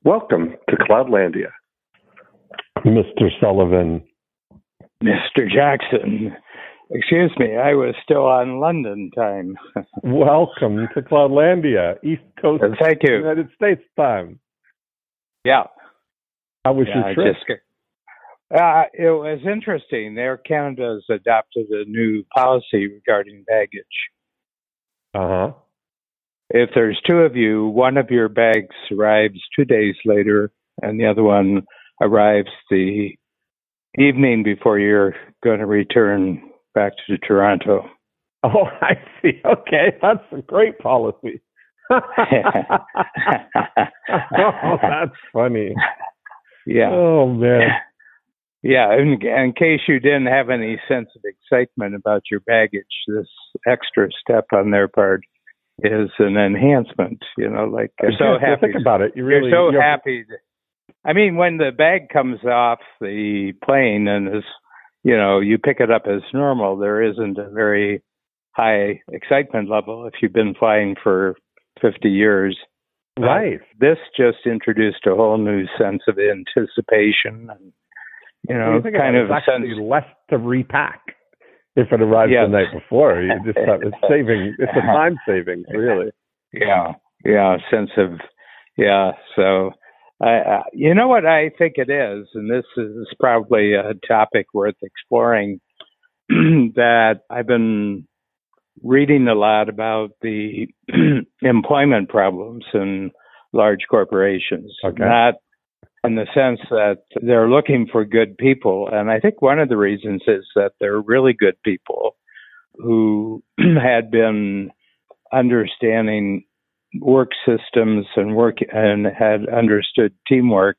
Welcome to Cloudlandia. Mr. Sullivan. Mr. Jackson. Excuse me, I was still on London time. Welcome to Cloudlandia, East Coast Thank you. United States time. Yeah. How was your trip? It was interesting. Air Canada's adopted a new policy regarding baggage. Uh-huh. If there's two of you, one of your bags arrives 2 days later, and the other one arrives the evening before you're going to return back to Toronto. Oh, I see. Okay, that's a great policy. Oh, that's funny. Yeah. Oh, man. Yeah, in case you didn't have any sense of excitement about your baggage, this extra step on their part is an enhancement. Like you're so happy. Think about it. You're so happy. I mean, when the bag comes off the plane and is, you pick it up as normal, there isn't a very high excitement level if you've been flying for 50 years. Right. This just introduced a whole new sense of anticipation and, kind of actually less to repack if it arrives the night before. You just have, it's a time saving, really. Yeah. Sense of, So, you know what I think it is, and this is probably a topic worth exploring, that I've been reading a lot about the employment problems in large corporations. Okay. Not in the sense that they're looking for good people. And I think one of the reasons is that they're really good people who had been understanding work systems and had understood teamwork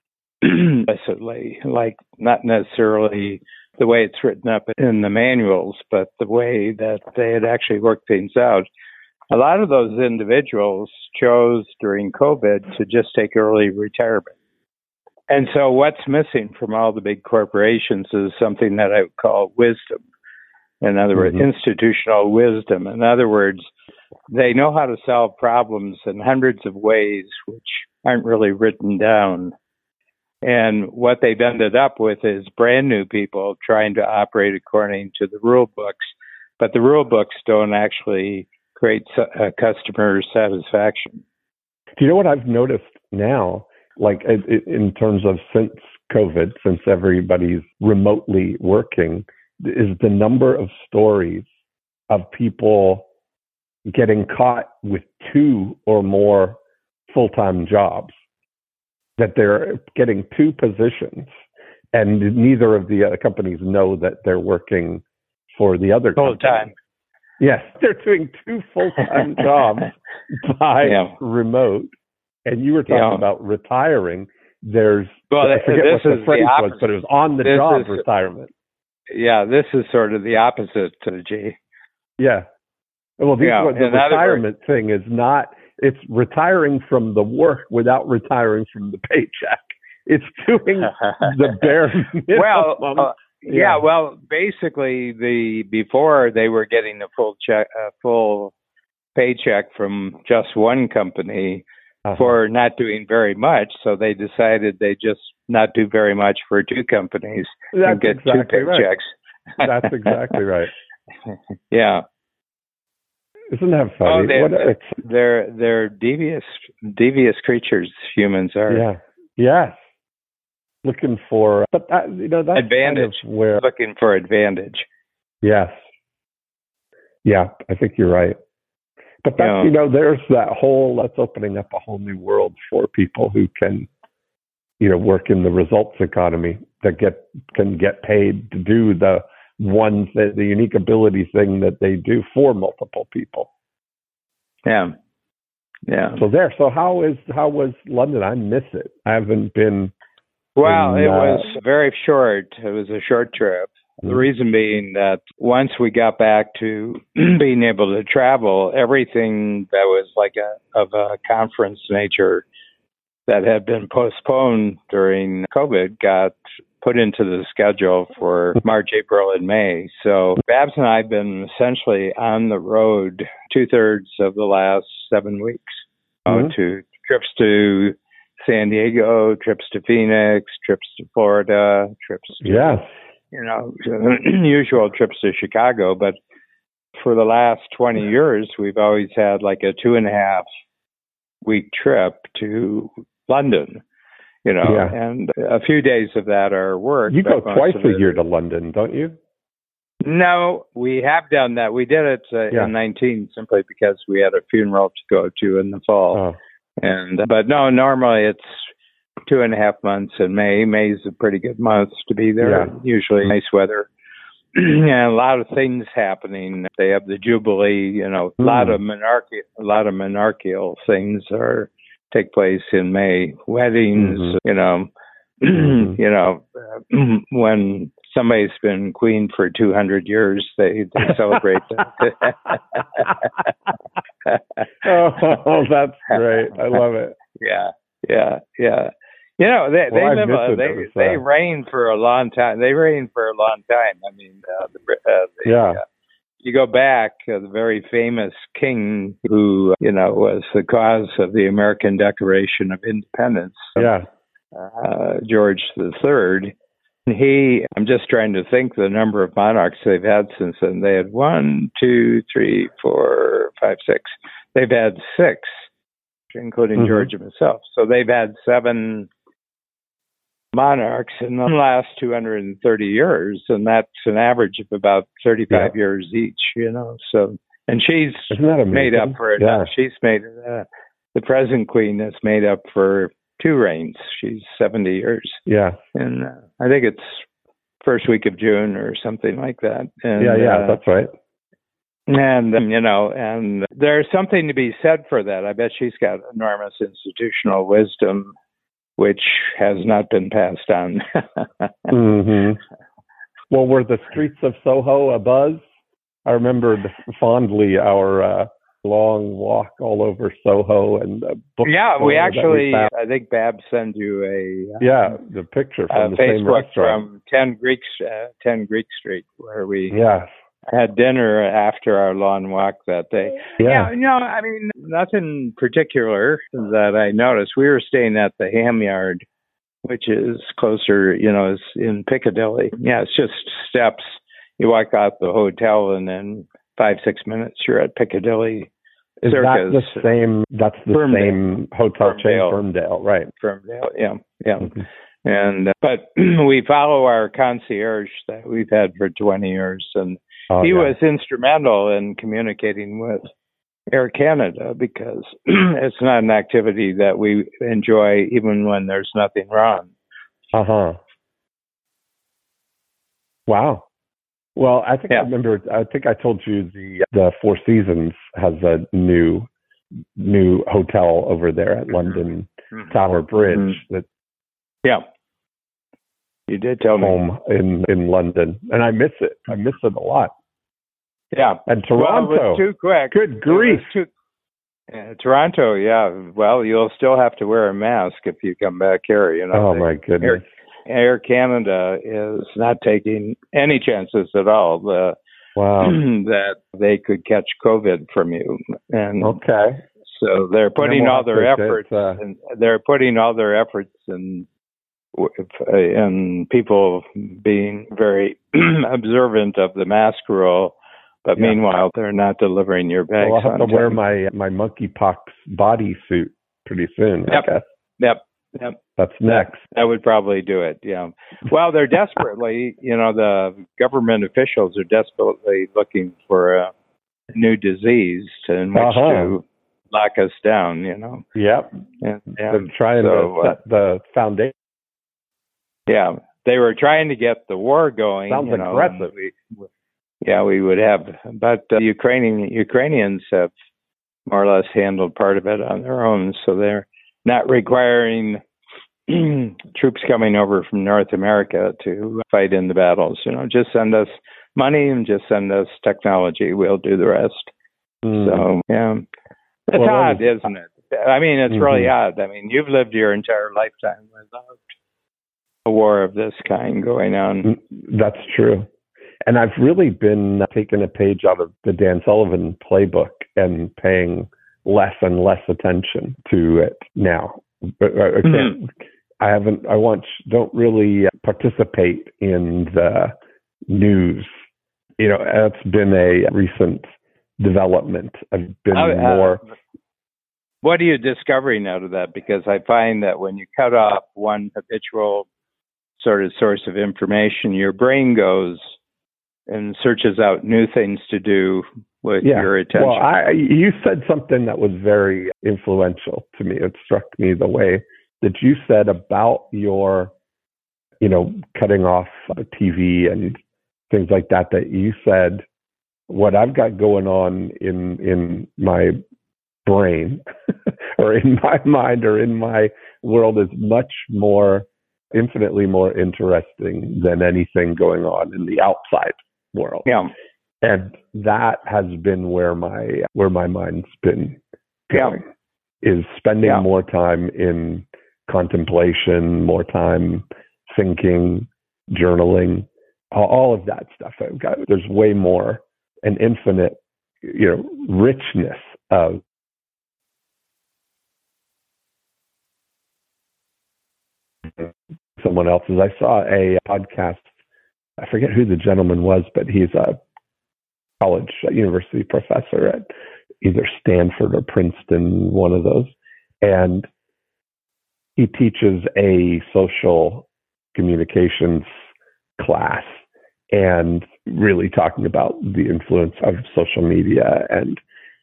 implicitly, like not necessarily the way it's written up in the manuals, but the way that they had actually worked things out. A lot of those individuals chose during COVID to just take early retirement. And so what's missing from all the big corporations is something that I would call wisdom. In other words, institutional wisdom. In other words, they know how to solve problems in hundreds of ways which aren't really written down. And what they've ended up with is brand new people trying to operate according to the rule books, but the rule books don't actually create customer satisfaction. Do you know what I've noticed now, like in terms of since COVID, since everybody's remotely working, is the number of stories of people getting caught with two or more full-time jobs, that they're getting two positions and neither of the other companies know that they're working for the other company. Full-time. Yes, they're doing two full-time jobs by remote. And you were talking about retiring. I forget what the phrase was, but it was on-the-job retirement. Yeah, this is sort of the opposite, G. Yeah. Well, the retirement thing is not, it's retiring from the work without retiring from the paycheck. It's doing the bare minimum. Well, basically, before they were getting a full paycheck from just one company for not doing very much, so they decided they just not do very much for two companies and get two paychecks. Right. That's exactly right. Yeah. Isn't that funny? They're devious creatures. Humans are. Yeah. Yes. Looking for, but that's advantage. Kind of where looking for advantage. Yes. Yeah, I think you're right. But that's, there's that's opening up a whole new world for people who can, work in the results economy that can get paid to do the unique ability thing that they do for multiple people. Yeah. Yeah. So how was London? I miss it. I haven't been. Well, it was very short. It was a short trip. The reason being that once we got back to being able to travel, everything that was of a conference nature that had been postponed during COVID got put into the schedule for March, April, and May. So Babs and I have been essentially on the road 2/3 of the last 7 weeks to trips to San Diego, trips to Phoenix, trips to Florida, trips to, Yes. usual trips to Chicago. But for the last 20 years, we've always had like a 2.5-week trip to London, and a few days of that are work. You go twice a year to London, don't you? No, we have done that. We did it in 19 simply because we had a funeral to go to in the fall. Oh. But no, normally it's 2.5 months in May. May's a pretty good month to be there. Yeah. Usually nice weather. And a lot of things happening. They have the Jubilee, a lot of monarchical things take place in May. Weddings, when somebody's been queen for 200 years, they celebrate that. Oh, that's great. I love it. Yeah. They reign for a long time. I mean, you go back, the very famous king who, was the cause of the American Declaration of Independence. George III. I'm just trying to think the number of monarchs they've had since then. They had 1, 2, 3, 4, 5, 6. They've had 6, including George himself. So they've had 7 monarchs in the last 230 years, and that's an average of about 35 years each, So, and she's made up for it. Yeah. She's made the present queen has made up for 2 reigns. She's 70 years. Yeah. And I think it's first week of June or something like that. And, that's right. And, and there's something to be said for that. I bet she's got enormous institutional wisdom, which has not been passed on. Well, were the streets of Soho abuzz? I remember fondly our long walk all over Soho and book. Yeah, we actually, I think Babs sent you the picture from the same Facebook restaurant from 10 Greek Street, where we had dinner after our long walk that day. Yeah. I mean, nothing particular that I noticed. We were staying at the Ham Yard, which is closer, is in Piccadilly. Yeah, it's just steps. You walk out the hotel and then 5-6 minutes you're at Piccadilly Is Circus. that the same? That's the Ferndale. same hotel chain, Ferndale, right? Ferndale, yeah. And but we follow our concierge that we've had for 20 years, and he was instrumental in communicating with Air Canada because it's not an activity that we enjoy even when there's nothing wrong. Wow. Well, I think I remember. I think I told you the Four Seasons has a new hotel over there at London Tower Bridge. That you did tell me. Home in London, and I miss it. I miss it a lot. Yeah, and Toronto. Well, it was too quick. Good grief. Toronto. Yeah. Well, you'll still have to wear a mask if you come back here. Oh my goodness. Air Canada is not taking any chances at all that they could catch COVID from you. And so they're putting all their efforts, and they're putting all their efforts in people being very observant of the mask rule. But meanwhile, they're not delivering your bags. Well, I'll have to wear my monkeypox bodysuit pretty soon. Yep. That's next. That would probably do it. Yeah. Well, they're desperately, the government officials are desperately looking for a new disease in which to lock us down. Yep. They're trying to set the foundation. Yeah, they were trying to get the war going. Sounds aggressive. We would have, but Ukrainians have more or less handled part of it on their own, so they're not requiring troops coming over from North America to fight in the battles. Just send us money and just send us technology. We'll do the rest. So, it's odd, isn't it? I mean, it's really odd. I mean, you've lived your entire lifetime without a war of this kind going on. That's true. And I've really been taking a page out of the Dan Sullivan playbook and paying less and less attention to it now. but I can't. I haven't. Don't really participate in the news. That's been a recent development. I've been more. What are you discovering out of that? Because I find that when you cut off one habitual sort of source of information, your brain goes and searches out new things to do with your attention. Well, you said something that was very influential to me. It struck me the way that you said about your, cutting off the TV and things like that, that you said, what I've got going on in my brain or in my mind or in my world is infinitely more interesting than anything going on in the outside world. Yeah. And that has been where my mind's been going, is spending more time in contemplation, more time thinking, journaling, all of that stuff. There's way more, an infinite, richness of someone else's. I saw a podcast. I forget who the gentleman was, but he's a university professor at either Stanford or Princeton, one of those. And he teaches a social communications class and really talking about the influence of social media. And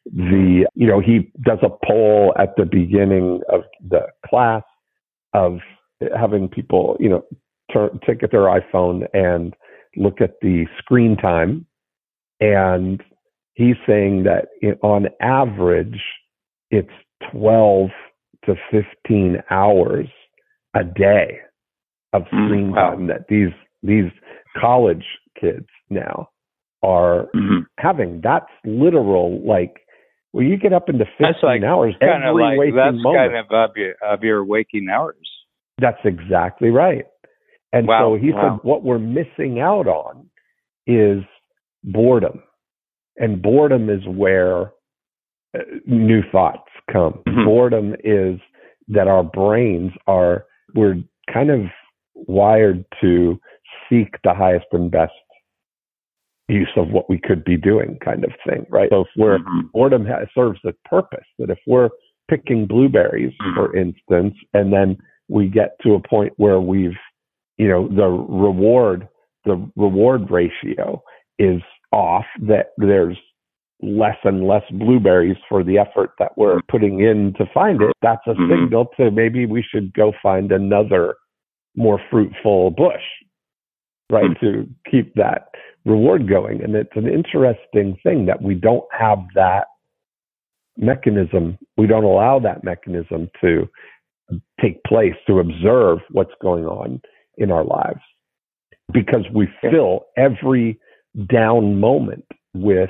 he does a poll at the beginning of the class of having people, take their iPhone and look at the screen time. And he's saying that on average, it's 12 to 15 hours a day of screen time that these college kids now are having. That's literal, you get up into 15 hours every waking moment. That's kind of your waking hours. That's exactly right. And so he said what we're missing out on is boredom. And boredom is where new thoughts come. Boredom is that our brains we're kind of wired to seek the highest and best use of what we could be doing, kind of thing, right? So if boredom serves a purpose, that if we're picking blueberries, for instance, and then we get to a point where we've, the reward ratio is off, that there's less and less blueberries for the effort that we're putting in to find it. That's a signal to maybe we should go find another more fruitful bush, right? To keep that reward going. And it's an interesting thing that we don't have that mechanism. We don't allow that mechanism to take place, to observe what's going on in our lives, because we fill every down moment with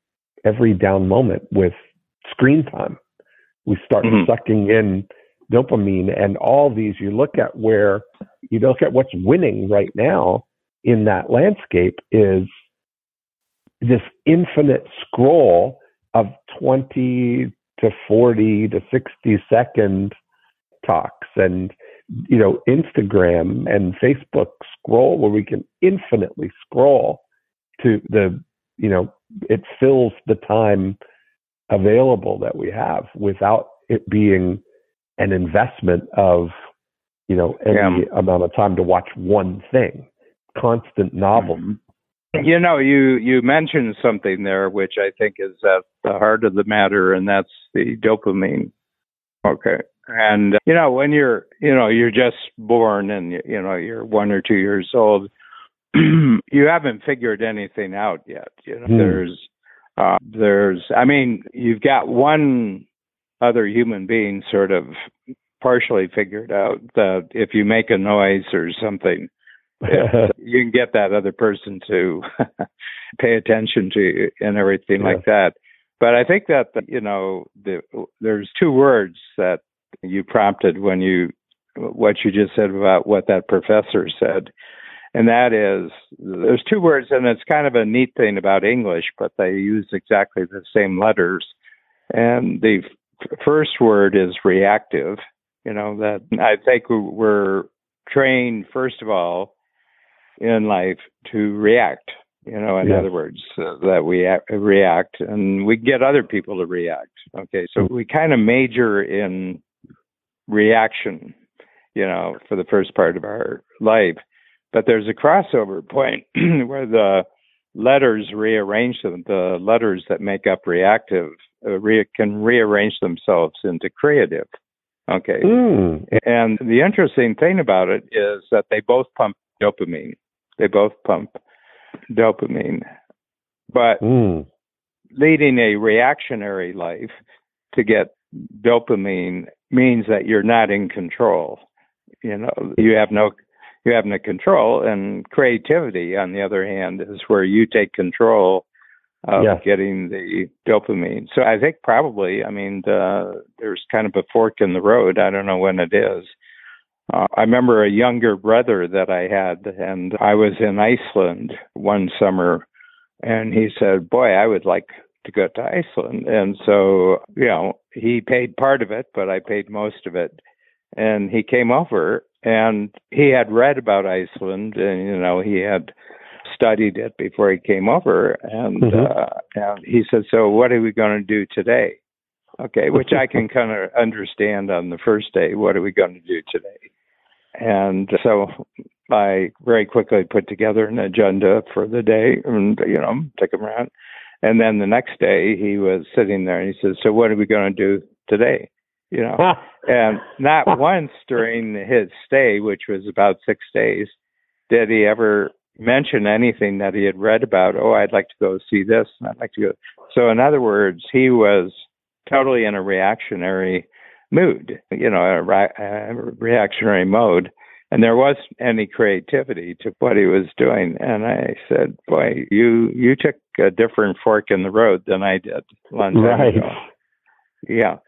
screen time. We start sucking in dopamine and all these. You look at what's winning right now in that landscape is this infinite scroll of 20 to 40 to 60 second talks and Instagram and Facebook scroll, where we can infinitely scroll to it fills the time available that we have without it being an investment of any amount of time to watch one thing. Constant novelty. You mentioned something there which I think is at the heart of the matter, and that's the dopamine. Okay. And when you're just born and you're 1 or 2 years old, you haven't figured anything out yet. You've got one other human being sort of partially figured out that if you make a noise or something, you can get that other person to pay attention to you and everything like that. But I think that there's two words that you prompted when what you just said about what that professor said. And that is, there's two words, and it's kind of a neat thing about English, but they use exactly the same letters. And the first word is reactive, that I think we're trained, first of all, in life to react, in other words, that we react and we get other people to react. Okay, so we kind of major in reaction, for the first part of our life. But there's a crossover point where the letters rearrange them. The letters that make up reactive can rearrange themselves into creative. Okay. And the interesting thing about it is that they both pump dopamine. But leading a reactionary life to get dopamine means that you're not in control. You have no control. And creativity, on the other hand, is where you take control of getting the dopamine. So I think probably, there's kind of a fork in the road. I don't know when it is. I remember a younger brother that I had, and I was in Iceland one summer, and he said, boy, I would like to go to Iceland. And so, he paid part of it, but I paid most of it. And he came over, and he had read about Iceland, and, he had studied it before he came over. And he said, so what are we going to do today? Okay, which I can kind of understand on the first day. What are we going to do today? And so I very quickly put together an agenda for the day and, took him around. And then the next day he was sitting there and he says, so what are we going to do today? And not once during his stay, which was about 6 days, did he ever mention anything that he had read about. Oh, I'd like to go see this. And I'd like to go. So in other words, he was totally in a reactionary mood, a reactionary mode. And there wasn't any creativity to what he was doing. And I said, boy, you took a different fork in the road than I did a long time ago. Yeah.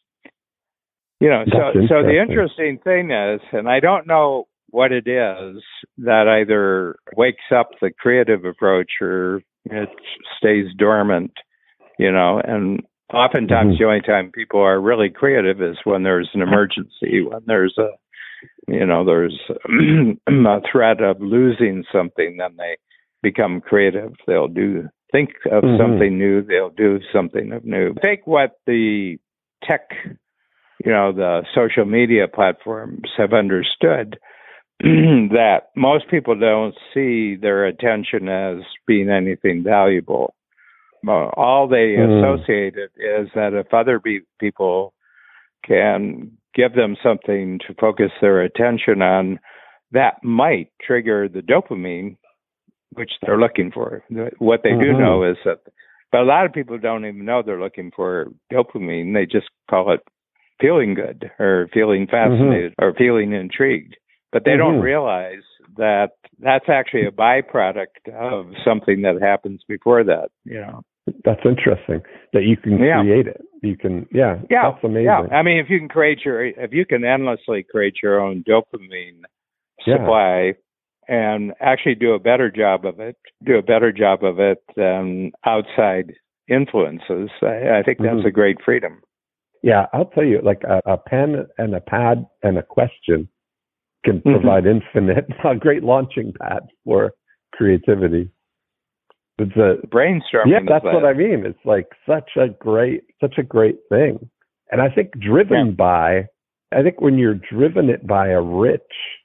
So the interesting thing is, and I don't know what it is that either wakes up the creative approach or it stays dormant, and oftentimes the only time people are really creative is when there's an emergency, when there's there's a threat of losing something, then they become creative. They'll think of something new. They'll do something new. I think what the tech, the social media platforms have understood that most people don't see their attention as being anything valuable. All they associate it is that if other people can give them something to focus their attention on, that might trigger the dopamine, which they're looking for. What they do know is that, but a lot of people don't even know they're looking for dopamine. They just call it feeling good or feeling fascinated or feeling intrigued. But they don't realize that that's actually a byproduct of something that happens before that, That's interesting that you can create it. You can, that's amazing. Yeah. I mean, if you can endlessly create your own dopamine supply and actually do a better job of it than outside influences, I think that's a great freedom. Yeah, I'll tell you, like a pen and a pad and a question can provide a great launching pad for creativity. It's a brainstorming. Yeah, that's what I mean. It's like such a great thing. And I think when you're driven it by a rich,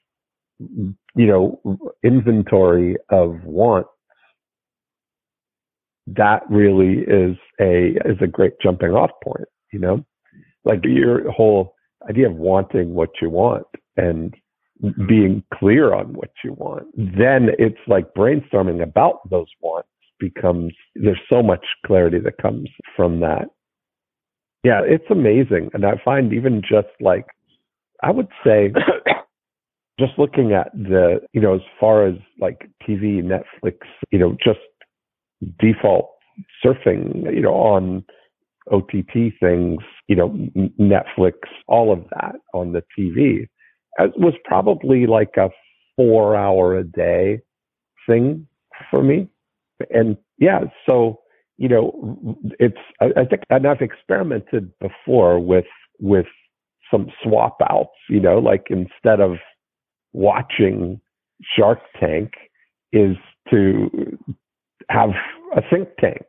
inventory of wants, that really is a great jumping off point, like your whole idea of wanting what you want and being clear on what you want. Then it's like brainstorming about those wants there's so much clarity that comes from that. Yeah, it's amazing. And I find even just like, I would say, just looking at the, as far as like TV, Netflix, just default surfing, on OTT things, Netflix, all of that on the TV, it was probably like a 4-hour a day thing for me. And so, I think, and I've experimented before with some swap outs, like instead of watching Shark Tank is to have a think tank,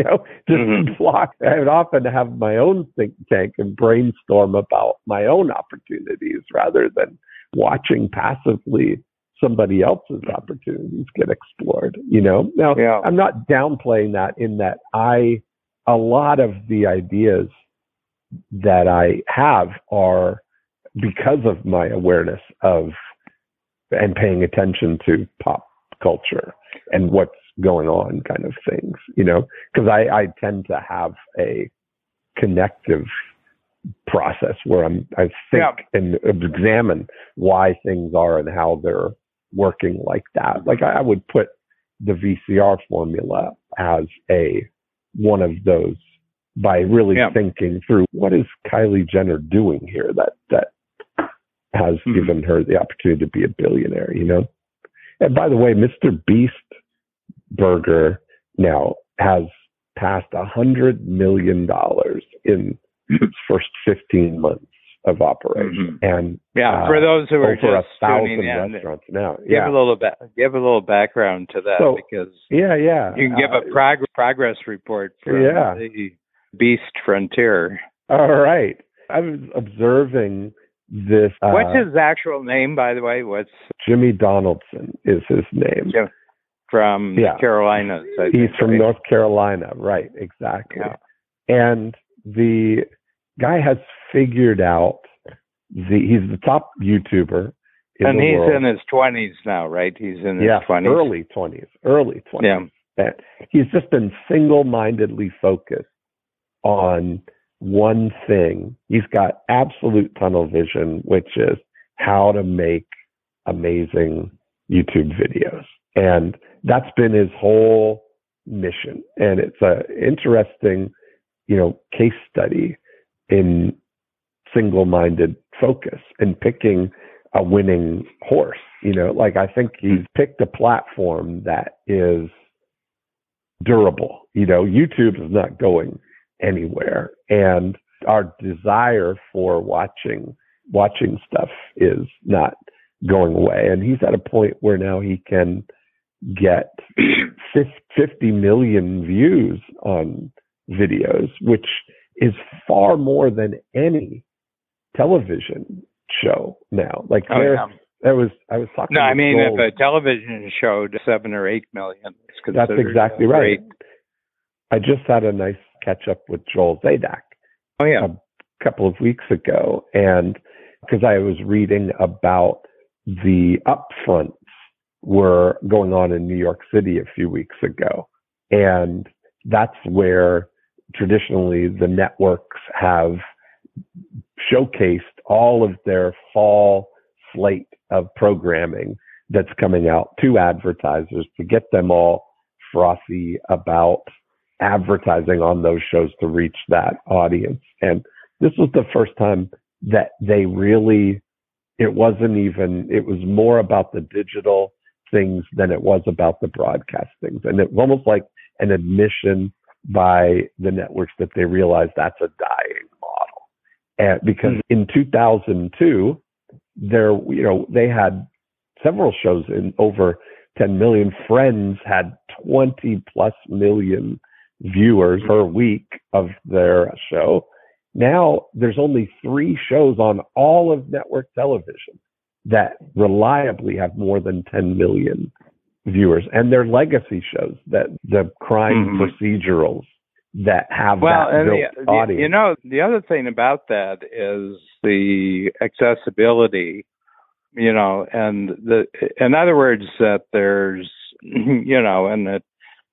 just block. I would often have my own think tank and brainstorm about my own opportunities rather than watching passively somebody else's opportunities get explored, Now, I'm not downplaying that in that a lot of the ideas that I have are because of my awareness of and paying attention to pop culture and what's going on kind of things, because I tend to have a connective process where I think and examine why things are and how they're working like that. Like I would put the VCR formula as one of those by really thinking through what is Kylie Jenner doing here that has given her the opportunity to be a billionaire, And by the way, Mr. Beast Burger now has passed $100 million in its first 15 months of operation. And for those who are over just 1,000 restaurants now. Give a little background to that, because you can give a progress report for the Beast Frontier. All right. I was observing this. What's his actual name, by the way? Jimmy Donaldson is his name. From Carolinas. He's from North Carolina. Right, exactly. Yeah. And the guy has figured out he's the top YouTuber in the world. And he's in his 20s now, right? He's in his 20s. Early 20s. Yeah. And he's just been single-mindedly focused on one thing. He's got absolute tunnel vision, which is how to make amazing YouTube videos. And that's been his whole mission. And it's a interesting, case study in single-minded focus and picking a winning horse. I think he's picked a platform that is durable. YouTube is not going anywhere. And our desire for watching stuff is not going away. And he's at a point where now he can get 50 million views on videos, which is far more than any television show now. I was talking. No, I mean, if a television showed 7 or 8 million, that's exactly right. I just had a nice catch up with Joel Zadak. A couple of weeks ago, and because I was reading about the upfronts were going on in New York City a few weeks ago, and that's where traditionally the networks have showcased all of their fall slate of programming that's coming out to advertisers to get them all frothy about advertising on those shows to reach that audience. And this was the first time that they really, it was more about the digital things than it was about the broadcast things. And it was almost like an admission by the networks that they realized that's a dying model. And because in 2002, they had several shows in over 10 million. Friends had 20 plus million viewers per week of their show. Now there's only 3 shows on all of network television that reliably have more than 10 million viewers, and they're legacy shows, that the crime procedurals that have that built audience. The other thing about that is the accessibility, and in other words, that there's, and that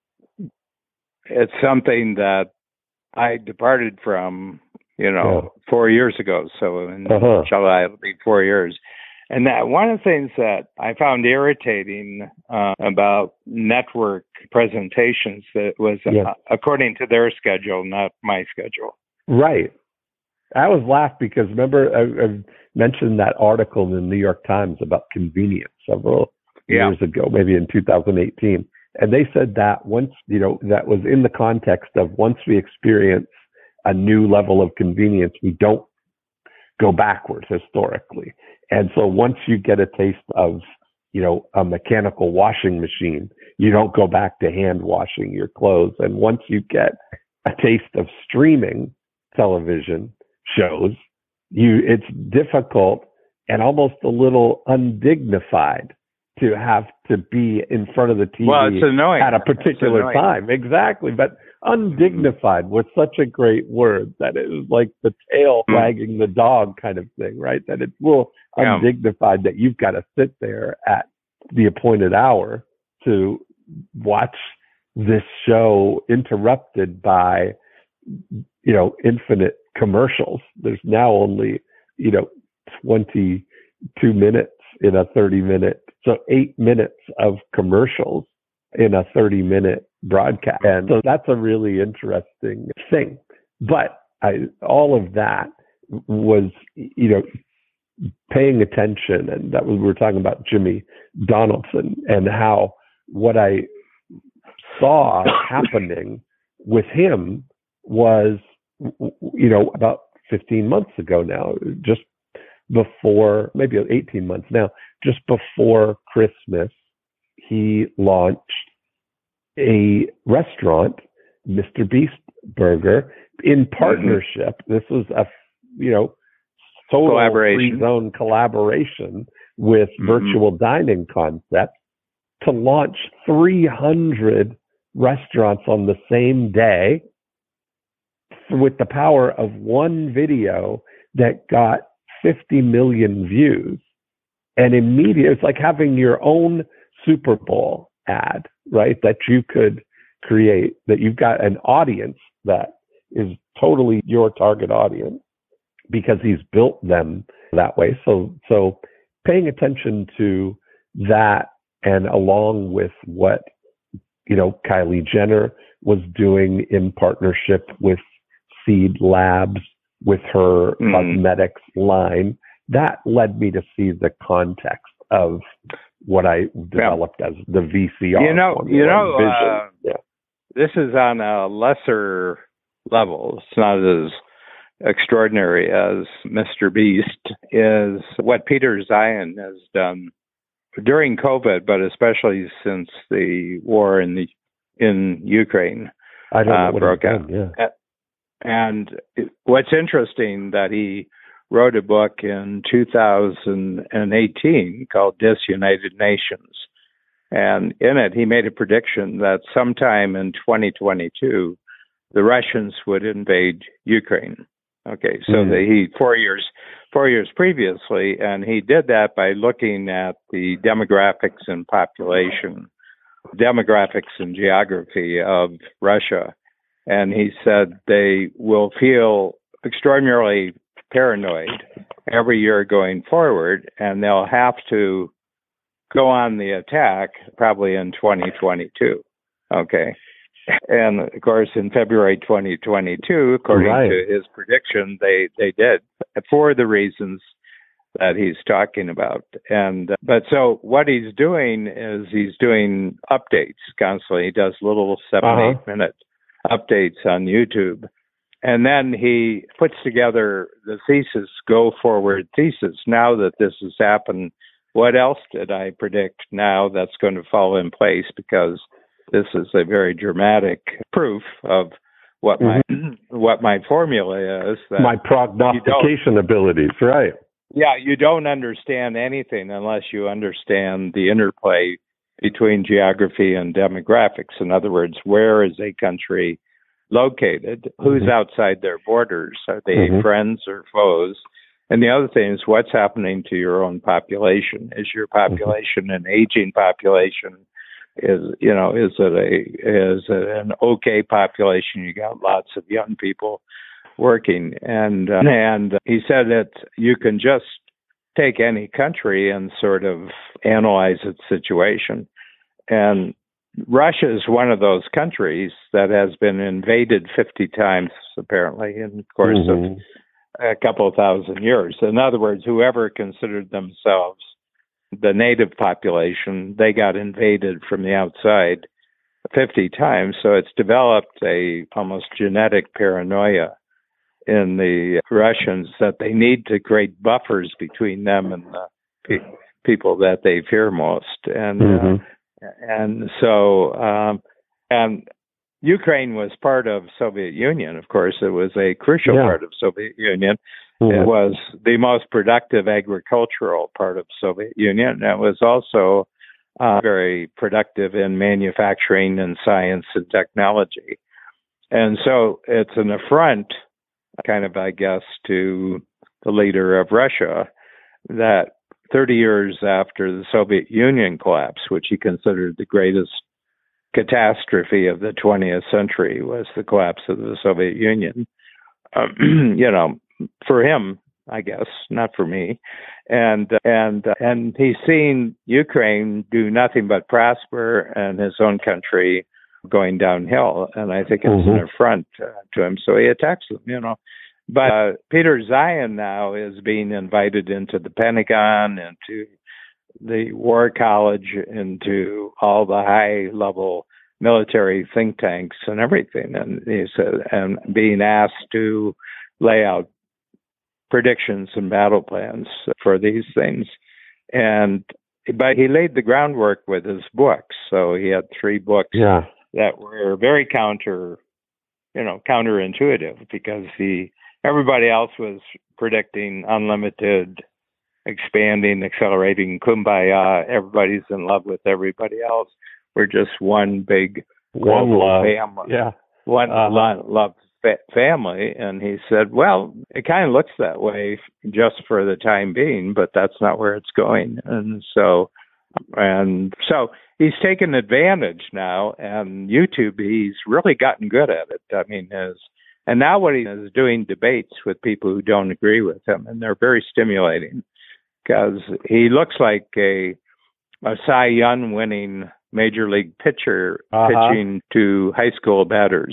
it's something that I departed from, 4 years ago. So in July, it'll be 4 years. And that one of the things that I found irritating about network presentations that was according to their schedule, not my schedule. Right. I always laugh because remember I mentioned that article in the New York Times about convenience several years ago, maybe in 2018. And they said that once, that was in the context of once we experience a new level of convenience, we don't go backwards historically. And so once you get a taste of, a mechanical washing machine, you don't go back to hand washing your clothes. And once you get a taste of streaming television shows, it's difficult and almost a little undignified to have to be in front of the TV at a particular time. Exactly. But undignified was such a great word that it was like the tail wagging the dog kind of thing, right? That it's a little undignified that you've got to sit there at the appointed hour to watch this show interrupted by, infinite commercials. There's now only, 22 minutes in a 30-minute, so 8 minutes of commercials in a 30-minute broadcast. And so that's a really interesting thing. But all of that was, paying attention. And that was, we were talking about Jimmy Donaldson and how what I saw happening with him was, about 15 months ago now, just before, maybe 18 months now, just before Christmas, he launched a restaurant, Mr. Beast Burger, in partnership. This was a, total free zone collaboration with Virtual Dining Concepts to launch 300 restaurants on the same day with the power of one video that got 50 million views. And immediately, it's like having your own Super Bowl ad, right? That you could create, that you've got an audience that is totally your target audience because he's built them that way. So paying attention to that, and along with what, Kylie Jenner was doing in partnership with Seed Labs with her cosmetics line, that led me to see the context of what I developed as the VCR. This is on a lesser level. It's not as extraordinary as Mr. Beast, is what Peter Zeihan has done during COVID, but especially since the war in Ukraine broke out. And what's interesting that he wrote a book in 2018 called Disunited Nations. And in it, he made a prediction that sometime in 2022, the Russians would invade Ukraine. Okay, so he 4 years previously, and he did that by looking at the demographics and geography of Russia. And he said they will feel extraordinarily paranoid every year going forward, and they'll have to go on the attack probably in 2022. Okay. And of course, in February 2022, according to his prediction, they did, for the reasons that he's talking about. But so what he's doing is he's doing updates constantly. He does little 7-8 minute updates on YouTube. And then he puts together the go forward thesis. Now that this has happened, what else did I predict now that's going to fall in place? Because this is a very dramatic proof of what my formula is. My prognostication abilities, right? Yeah, you don't understand anything unless you understand the interplay between geography and demographics. In other words, where is a country located? Who's outside their borders? Are they friends or foes? And the other thing is what's happening to your own population. Is your population an aging population? Is it an okay population? You got lots of young people working, and he said that you can just take any country and sort of analyze its situation. And Russia is one of those countries that has been invaded 50 times, apparently, in the course of a couple of thousand years. In other words, whoever considered themselves the native population, they got invaded from the outside 50 times. So it's developed a almost genetic paranoia in the Russians that they need to create buffers between them and the people that they fear most, and so and Ukraine was part of Soviet Union. Of course, it was a crucial part of Soviet Union. It was the most productive agricultural part of Soviet Union. It was also very productive in manufacturing and science and technology. And so it's an affront, kind of, I guess, to the leader of Russia that 30 years after the Soviet Union collapse, which he considered the greatest catastrophe of the 20th century, was the collapse of the Soviet Union. For him, I guess, not for me. And he's seen Ukraine do nothing but prosper and his own country going downhill. And I think it's an affront to him. So he attacks them, But Peter Zeihan now is being invited into the Pentagon, into the War College, into all the high-level military think tanks and everything. And he said, and being asked to lay out predictions and battle plans for these things. But he laid the groundwork with his books. So he had 3 books that were very counterintuitive, because everybody else was predicting unlimited, expanding, accelerating kumbaya. Everybody's in love with everybody else. We're just one big global family. Yeah. Love family. And he said, well, it kind of looks that way just for the time being, but that's not where it's going. And so he's taken advantage now, and YouTube, he's really gotten good at it. I mean, and now what he is doing debates with people who don't agree with him, and they're very stimulating, because he looks like a Cy Young winning major league pitcher pitching to high school batters.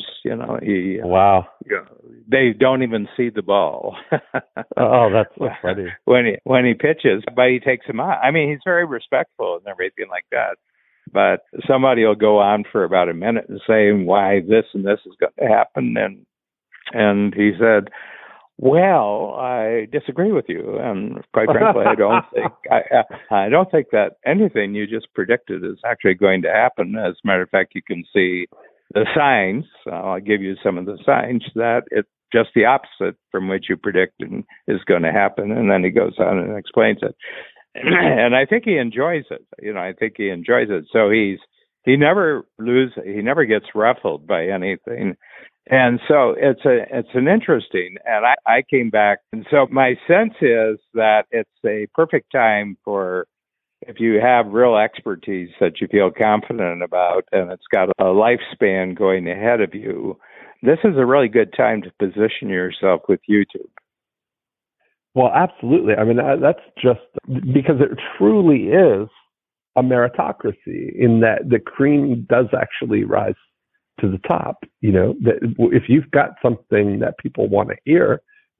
They don't even see the ball. Oh, that's so funny. When he pitches, but he takes him out. I mean, he's very respectful and everything like that. But somebody will go on for about a minute and say why this and this is going to happen, and he said, well, I disagree with you, and quite frankly, I don't think that anything you just predicted is actually going to happen. As a matter of fact, you can see the signs. I'll give you some of the signs that it's just the opposite from what you predicted is going to happen. And then he goes on and explains it, and I think he enjoys it. I think he enjoys it. So he never gets ruffled by anything. And so it's an interesting, and I came back, and so my sense is that it's a perfect time for, if you have real expertise that you feel confident about, and it's got a lifespan going ahead of you, this is a really good time to position yourself with YouTube. Well, absolutely. I mean, that's just because it truly is a meritocracy in that the cream does actually rise to the top. That if you've got something that people want to hear,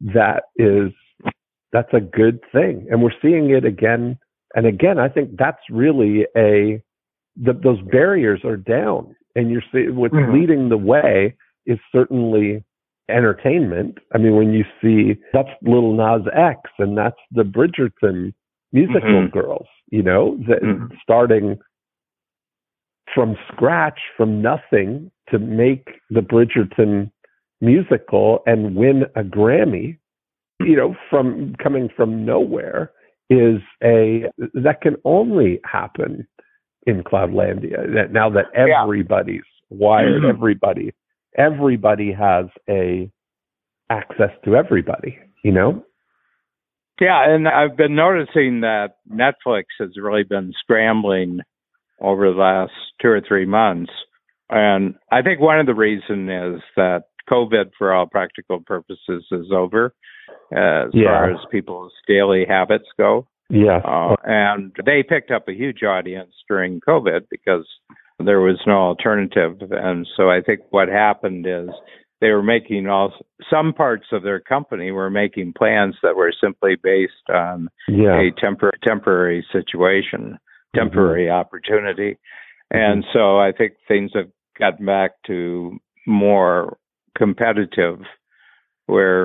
that's a good thing. And we're seeing it again and again. I think that's really those barriers are down, and you're seeing what's leading the way is certainly entertainment. I mean, when you see that's Lil Nas X and that's the Bridgerton musical girls, starting from scratch, from nothing, to make the Bridgerton musical and win a Grammy, from coming from nowhere, that can only happen in Cloudlandia. Now that everybody's wired, everybody has access to everybody, Yeah, and I've been noticing that Netflix has really been scrambling over the last 2 or 3 months. And I think one of the reasons is that COVID, for all practical purposes, is over as far as people's daily habits go. Yeah. And they picked up a huge audience during COVID because there was no alternative. And so I think what happened is they were making some parts of their company were making plans that were simply based on a temporary situation, temporary opportunity. And so I think things have gotten back to more competitive, where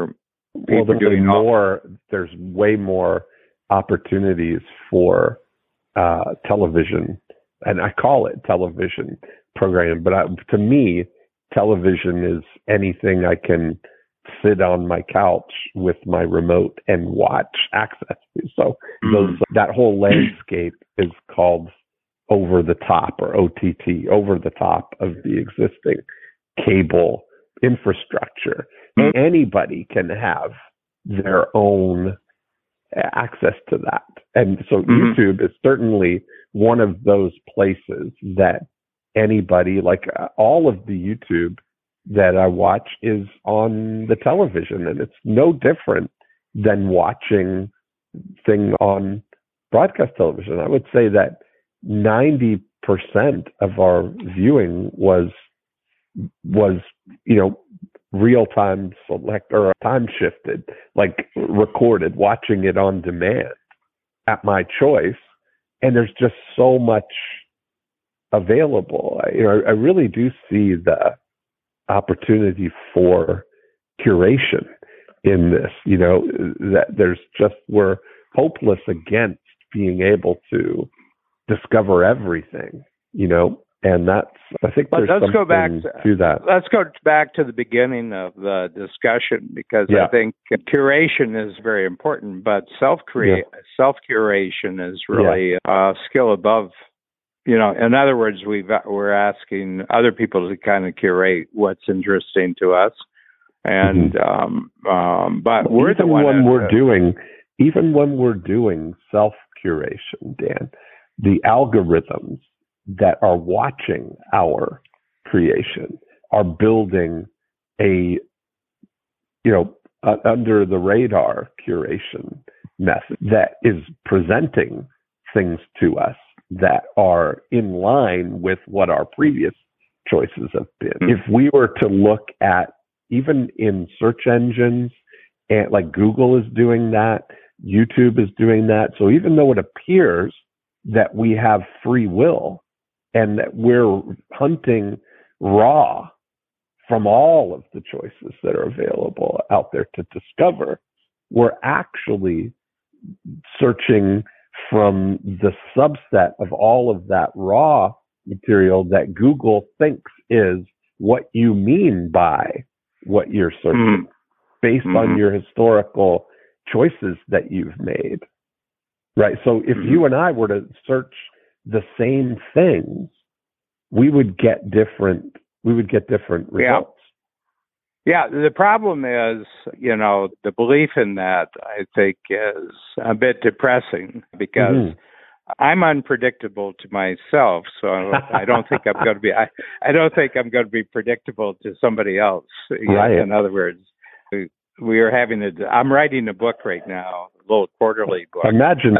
people doing there's way more opportunities for television, and I call it television programming, but to me, television is anything I can sit on my couch with my remote and watch access to. So that whole landscape is called over the top, or OTT, over the top of the existing cable infrastructure. Anybody can have their own access to that. And so YouTube is certainly one of those places that anybody, like all of the YouTube that I watch is on the television, and it's no different than watching things on broadcast television. I would say that 90% of our viewing was real time select or time shifted, like recorded, watching it on demand at my choice. And there's just so much available. I really do see the opportunity for curation in this, that we're hopeless against being able to discover everything, and I think there's something to that. Let's go back to the beginning of the discussion, because I think curation is very important, but self-curation is really a skill above. In other words, we're asking other people to kind of curate what's interesting to us, and but we're the one even when we're doing self-curation, Dan, the algorithms that are watching our creation are building a under the radar curation method that is presenting things to us that are in line with what our previous choices have been. If we were to look at, even in search engines, and like Google is doing that, YouTube is doing that. So even though it appears that we have free will and that we're hunting raw from all of the choices that are available out there to discover, we're actually searching from the subset of all of that raw material that Google thinks is what you mean by what you're searching, based on your historical choices that you've made. Right. So if you and I were to search the same things, we would get different results. Yeah, the problem is, the belief in that, I think, is a bit depressing, because I'm unpredictable to myself, so I don't think I'm going to be. I don't think I'm going to be predictable to somebody else. Right. In other words, we are having I'm writing a book right now, a little quarterly book. Imagine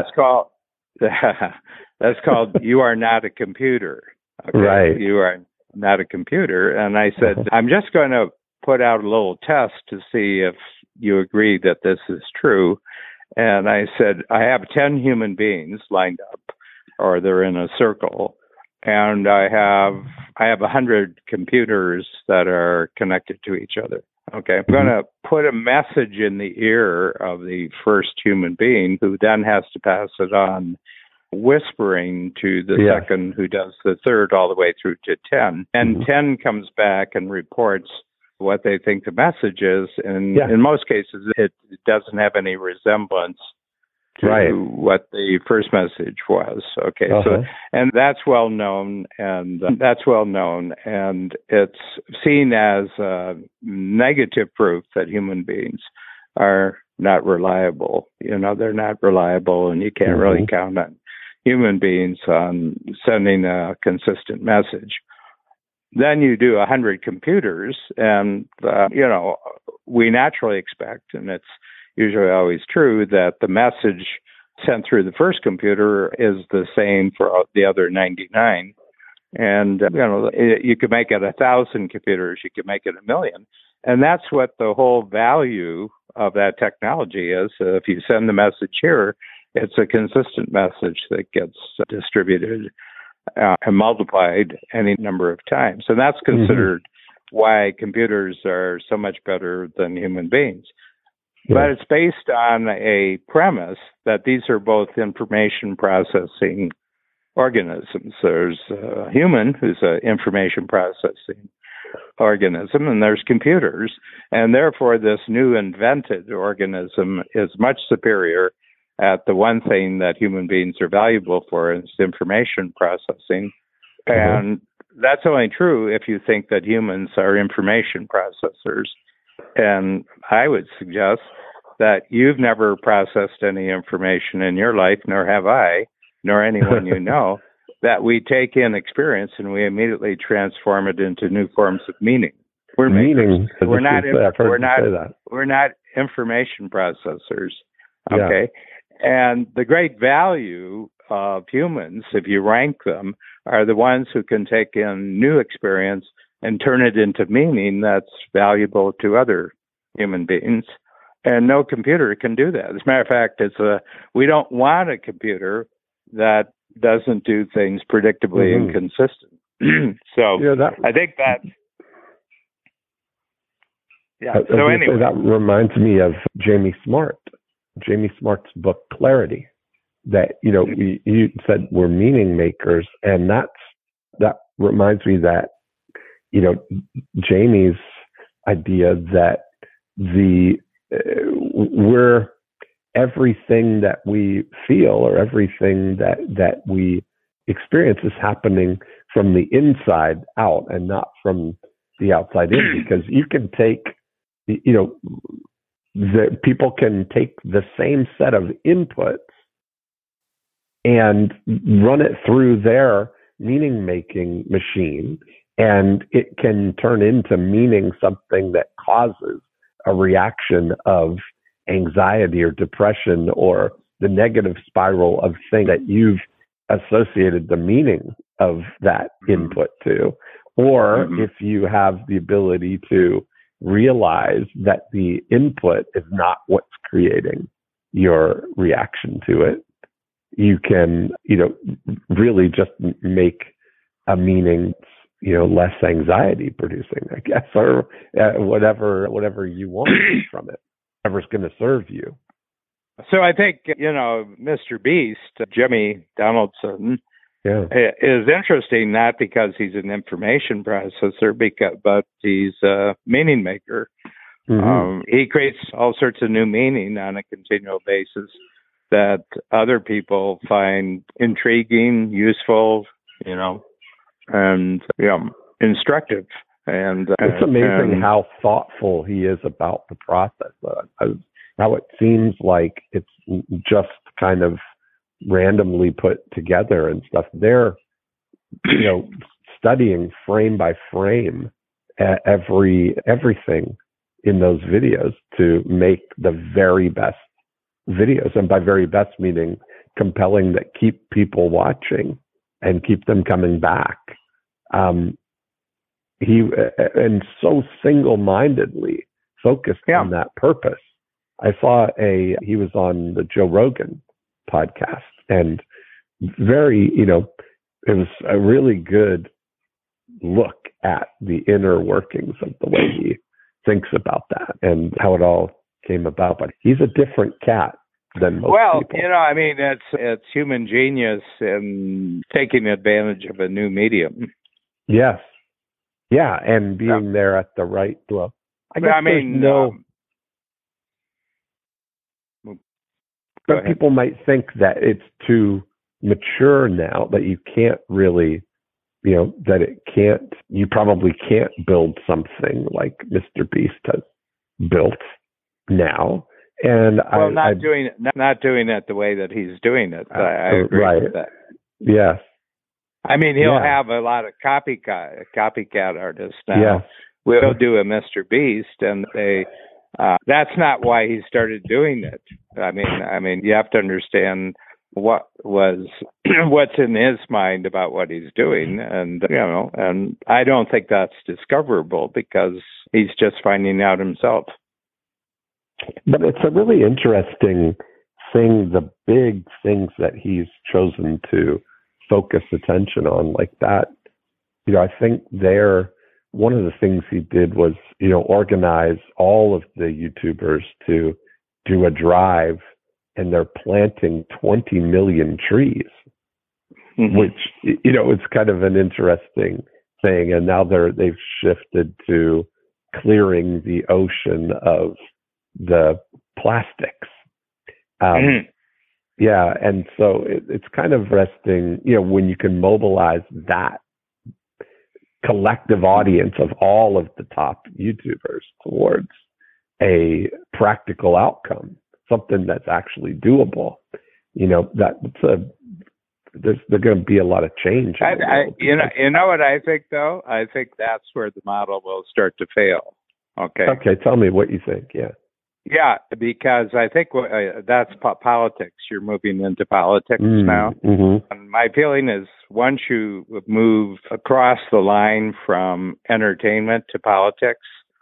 that's called "You Are Not a Computer." Okay? Right. You are not a computer, and I said I'm just going to put out a little test to see if you agree that this is true. And I said, I have 10 human beings lined up, or they're in a circle, and I have 100 computers that are connected to each other. Okay. I'm going to put a message in the ear of the first human being, who then has to pass it on, whispering to the second, who does the third, all the way through to 10. And 10 comes back and reports what they think the message is, and in most cases it doesn't have any resemblance to what the first message was. Okay, so and that's well known, and it's seen as negative proof that human beings are not reliable. They're not reliable, and you can't really count on human beings on sending a consistent message. Then you do 100 computers, and, we naturally expect, and it's usually always true, that the message sent through the first computer is the same for the other 99. And, you could make it 1,000 computers, you could make it 1,000,000. And that's what the whole value of that technology is. If you send the message here, it's a consistent message that gets distributed and multiplied any number of times. And that's considered why computers are so much better than human beings. But it's based on a premise that these are both information processing organisms. There's a human who's an information processing organism, and there's computers. And therefore, this new invented organism is much superior at the one thing that human beings are valuable for, is information processing. And that's only true if you think that humans are information processors. And I would suggest that you've never processed any information in your life, nor have I, nor anyone you know, that we take in experience and we immediately transform it into new forms of meaning. We're not information processors. Okay. Yeah. And the great value of humans, if you rank them, are the ones who can take in new experience and turn it into meaning that's valuable to other human beings. And no computer can do that. As a matter of fact, we don't want a computer that doesn't do things predictably and consistent. So I think that. Yeah. So anyway, that reminds me of Jamie Smart. Jamie Smart's book Clarity. That you said we're meaning makers, and that reminds me that Jamie's idea that we're everything that we feel or everything that we experience is happening from the inside out and not from the outside in, because you can take people can take the same set of inputs and run it through their meaning making machine, and it can turn into meaning something that causes a reaction of anxiety or depression or the negative spiral of thing that you've associated the meaning of that input to. Or if you have the ability to realize that the input is not what's creating your reaction to it, you can, really just make a meaning, less anxiety producing, I guess, or whatever you want from it, whatever's going to serve you. So I think, Mr. Beast, Jimmy Donaldson, is interesting, not because he's an information processor, but he's a meaning maker. He creates all sorts of new meaning on a continual basis that other people find intriguing, useful, and instructive. And it's amazing how thoughtful he is about the process. How it seems like it's just kind of randomly put together and stuff. They're, studying frame by frame everything in those videos to make the very best videos, and by very best meaning compelling, that keep people watching and keep them coming back. He and so single-mindedly focused on that purpose. I saw he was on the Joe Rogan podcast, and very, it was a really good look at the inner workings of the way he thinks about that and how it all came about. But he's a different cat than most people. It's human genius in taking advantage of a new medium. Yes. Yeah, and being there at the right. Well, but people might think that it's too mature now, that you can't really, you probably can't build something like Mr. Beast has built now. And not doing it the way that he's doing it. I agree with that. Yes. He'll have a lot of copycat artists now. Yes. We'll do a Mr. Beast, and that's not why he started doing it. You have to understand what's in his mind about what he's doing, and and I don't think that's discoverable because he's just finding out himself. But it's a really interesting thing, the big things that he's chosen to focus attention on like that. I think one of the things he did was, organize all of the YouTubers to do a drive and they're planting 20 million trees, which, it's kind of an interesting thing. And now they've shifted to clearing the ocean of the plastics. Yeah. And so it's kind of interesting, when you can mobilize that collective audience of all of the top YouTubers towards a practical outcome, something that's actually doable, there's going to be a lot of change. You know what I think, though? I think that's where the model will start to fail. Okay. Okay. Tell me what you think. Yeah. Yeah, because I think that's politics. You're moving into politics now. Mm-hmm. And my feeling is once you move across the line from entertainment to politics,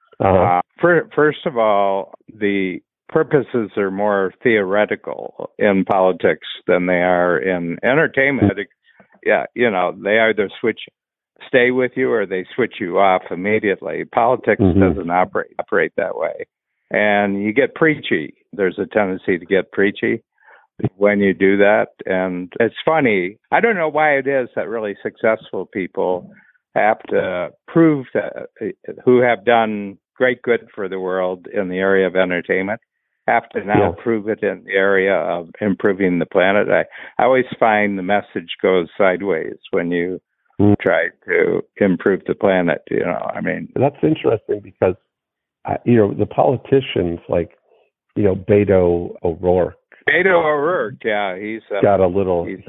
first of all, the purposes are more theoretical in politics than they are in entertainment. Yeah, they either stay with you or they switch you off immediately. Politics doesn't operate that way. And you get preachy. There's a tendency to get preachy when you do that. And it's funny. I don't know why it is that really successful people have to prove that, who have done great good for the world in the area of entertainment, have to now prove it in the area of improving the planet. I always find the message goes sideways when you try to improve the planet. That's interesting because the politicians like, Beto O'Rourke. Yeah, he's got a little. He's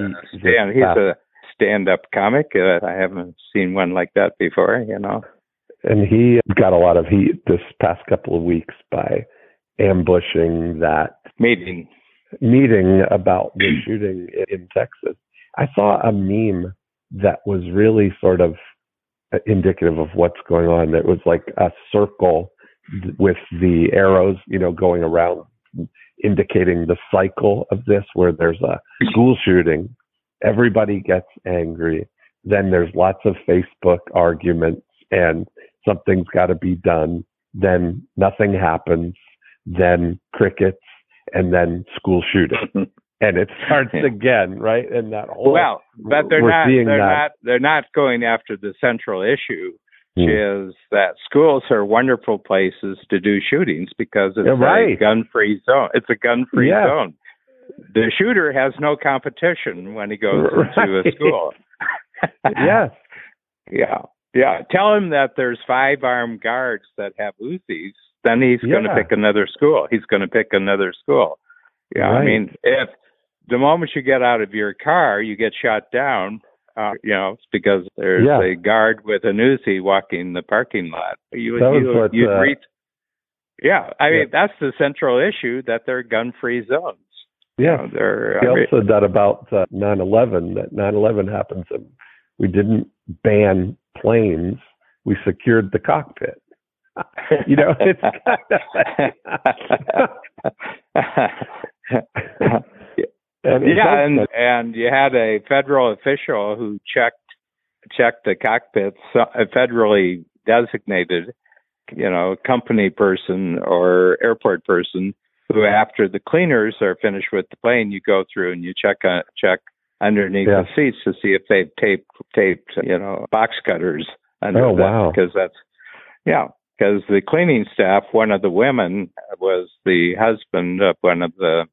a stand-up comic. I haven't seen one like that before. And he got a lot of heat this past couple of weeks by ambushing that meeting about the shooting in Texas. I saw a meme that was really sort of indicative of what's going on. It was like a circle with the arrows, going around, indicating the cycle of this, where there's a school shooting, everybody gets angry, then there's lots of Facebook arguments, and something's got to be done, then nothing happens, then crickets, and then school shooting. And it starts again, right? And that whole but they're not going after the central issue, which is that schools are wonderful places to do shootings because it's a gun-free zone. It's a gun-free zone. The shooter has no competition when he goes into a school. Yes. Yeah. Tell him that there's 5 armed guards that have Uzis, then he's going to pick another school. Yeah. Right. I mean, if the moment you get out of your car, you get shot down, it's because there's a guard with an Uzi walking the parking lot. That's the central issue, that they're gun-free zones. Yeah. He also said that about 9/11, that 9/11 happens and we didn't ban planes, we secured the cockpit. It's and you had a federal official who checked the cockpits, a federally designated, company person or airport person, who after the cleaners are finished with the plane, you go through and you check underneath the seats to see if they've taped box cutters under because because the cleaning staff, one of the women was the husband of one of the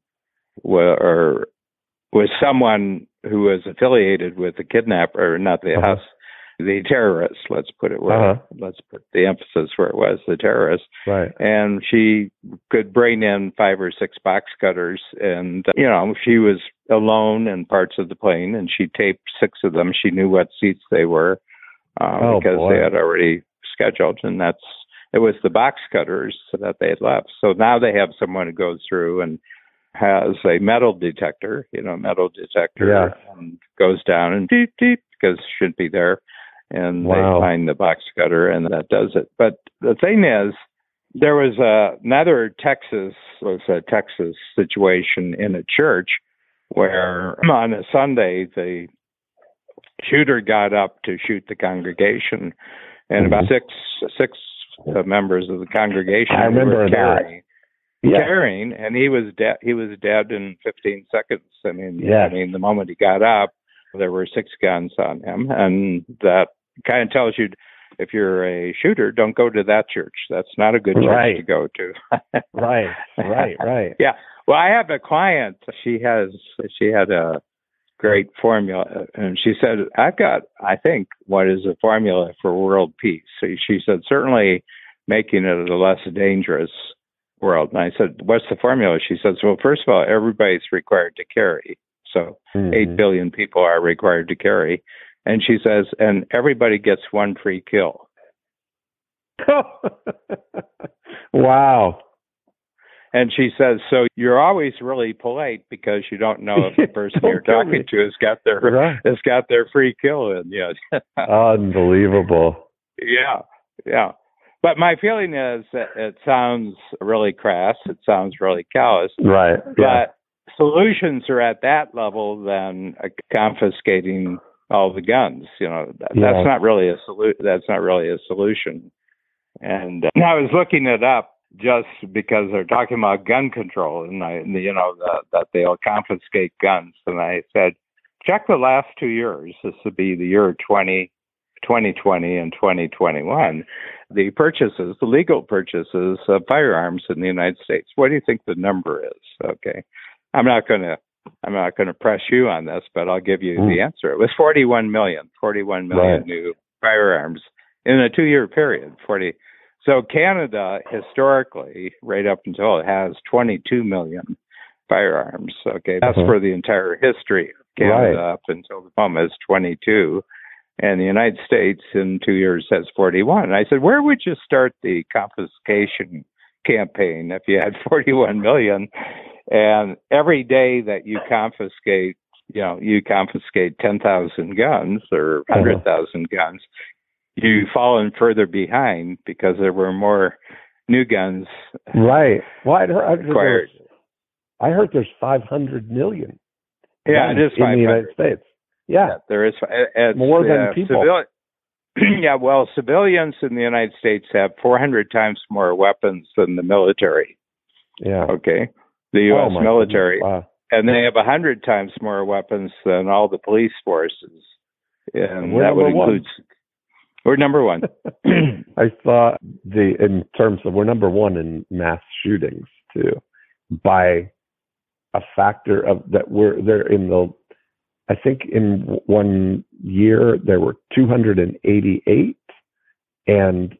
was someone who was affiliated with the kidnapper, not the the terrorist. Let's put the emphasis where it was, the terrorist. Right. And she could bring in 5 or 6 box cutters, and she was alone in parts of the plane, and she taped 6 of them. She knew what seats they were because they had already scheduled, and it was the box cutters that they had left. So now they have someone who goes through and has a metal detector, and goes down and deep, because it shouldn't be there. And they find the box cutter, and that does it. But the thing is, there was another Texas situation in a church where on a Sunday, the shooter got up to shoot the congregation, and about six members of the congregation carrying, and he was dead. He was dead in 15 seconds. I mean, the moment he got up, there were 6 guns on him, and that kind of tells you, if you're a shooter, don't go to that church. That's not a good church to go to. Right. Yeah. Well, I have a client. She had a great formula, and she said, I've got, I think, what is a formula for world peace. So she said, certainly making it a less dangerous world. And I said, what's the formula? She says, well, first of all, everybody's required to carry. So 8 billion people are required to carry. And she says, and everybody gets 1 free kill. Wow. And she says, so you're always really polite because you don't know if the person you're talking to has got their free kill in. Yes. Unbelievable. Yeah. But my feeling is that it sounds really crass. It sounds really callous. Right. Yeah. But solutions are at that level than confiscating all the guns. That's not really a That's not really a solution. And I was looking it up just because they're talking about gun control, and that they'll confiscate guns. And I said, check the last 2 years. This would be the year 2020 and 2021. The legal purchases of firearms in the United States. What do you think the number is? Okay, I'm not going to press you on this, but I'll give you the answer. It was 41 million new firearms in a 2-year period. So Canada, historically, right up until it has 22 million firearms. Okay, that's for the entire history of Canada up until the moment is 22. And the United States in 2 years has 41. And I said, where would you start the confiscation campaign if you had 41 million? And every day that you confiscate 10,000 guns or 100,000 guns, you've fallen further behind because there were more new guns. Right. Well, acquired. I heard there's 500 million. Yeah, it is 500 in the United States. Yeah, there is. More than people. Civilians in the United States have 400 times more weapons than the military. Yeah. Okay. The U.S. military. Wow. And they have 100 times more weapons than all the police forces. And that would include. We're number one. I saw in terms of we're number one in mass shootings too, by a factor of that they're in the. I think in 1 year there were 288, and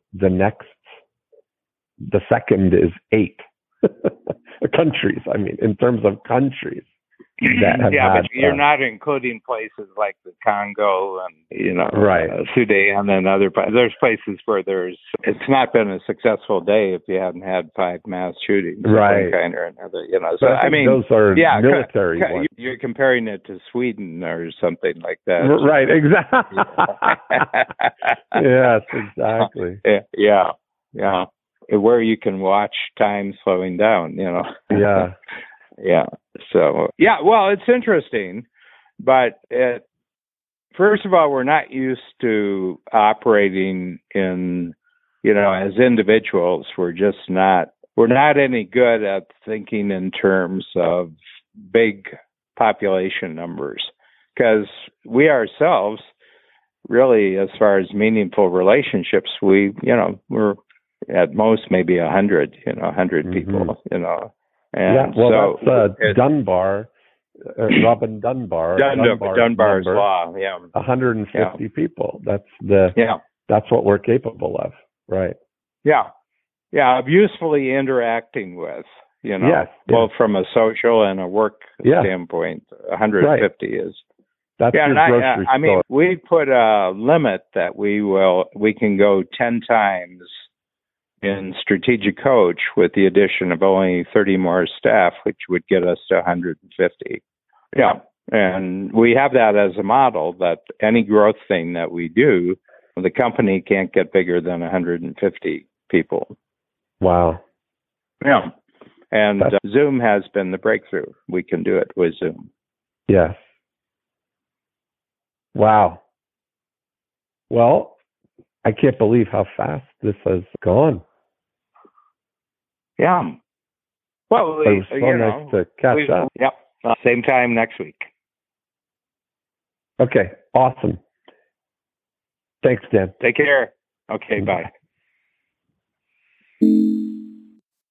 the second is 8 countries. I mean, in terms of countries. But you're not including places like the Congo and Sudan and other places. There's places where it's not been a successful day if you haven't had 5 mass shootings of one kind or another. So I mean, those are military ones. You're comparing it to Sweden or something like that. Right. Exactly. Yes. Exactly. Yeah. Where you can watch time slowing down. Yeah. Yeah. So, well, it's interesting, but first of all, we're not used to operating in, as individuals. We're not any good at thinking in terms of big population numbers, because we ourselves really, as far as meaningful relationships, we're at most maybe 100 people, And that's Dunbar, Robin Dunbar. Dunbar's law. 150 people. That's what we're capable of, right? Of usefully interacting with, both from a social and a work standpoint. 150 is. That's your grocery store. I mean, we put a limit that we can go 10 times in Strategic Coach with the addition of only 30 more staff, which would get us to 150. Yeah. And we have that as a model that any growth thing that we do, the company can't get bigger than 150 people. Wow. Yeah. And Zoom has been the breakthrough. We can do it with Zoom. Yes. Wow. Well, I can't believe how fast this has gone. Yeah. Well, It was so nice to catch up. Yep. Same time next week. Nice to catch up. Yep. Same time next week. Okay. Awesome. Thanks, Dan. Take care. Okay. Bye.